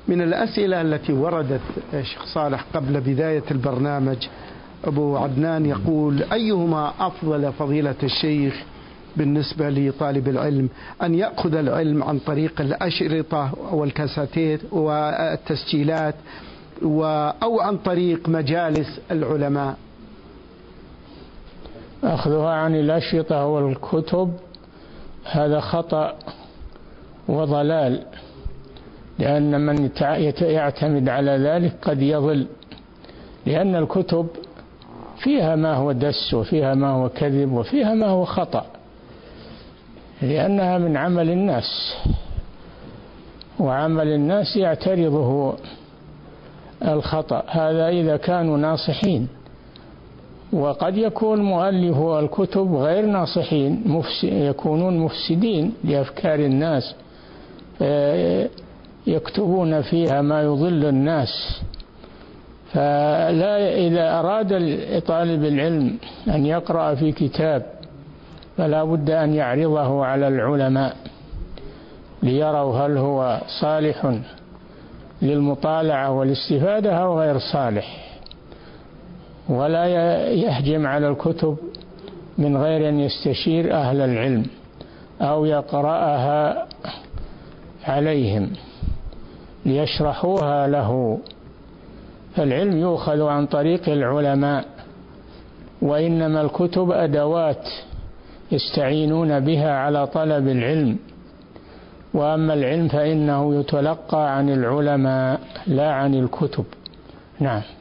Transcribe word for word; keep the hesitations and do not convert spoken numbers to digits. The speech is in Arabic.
من الأسئلة التي وردت شيخ صالح قبل بداية البرنامج، أبو عدنان يقول: أيهما أفضل فضيلة الشيخ بالنسبة لطالب العلم، أن يأخذ العلم عن طريق الأشرطة والكاساتير والتسجيلات أو عن طريق مجالس العلماء؟ أخذها عن الأشرطة والكتب هذا خطأ وضلال، لأن من يعتمد على ذلك قد يضل، لأن الكتب فيها ما هو دس وفيها ما هو كذب وفيها ما هو خطأ، لأنها من عمل الناس، وعمل الناس يعترضه الخطأ. هذا إذا كانوا ناصحين، وقد يكون مؤلف الكتب غير ناصحين، يكونون مفسدين لأفكار الناس، يكتبون فيها ما يضل الناس. فلا، إذا أراد طالب العلم أن يقرأ في كتاب فلا بد أن يعرضه على العلماء ليروا هل هو صالح للمطالعة والاستفادة أو غير صالح، ولا يهجم على الكتب من غير أن يستشير أهل العلم أو يقرأها عليهم ليشرحوها له. فالعلم يؤخذ عن طريق العلماء، وإنما الكتب أدوات يستعينون بها على طلب العلم، وأما العلم فإنه يتلقى عن العلماء لا عن الكتب. نعم.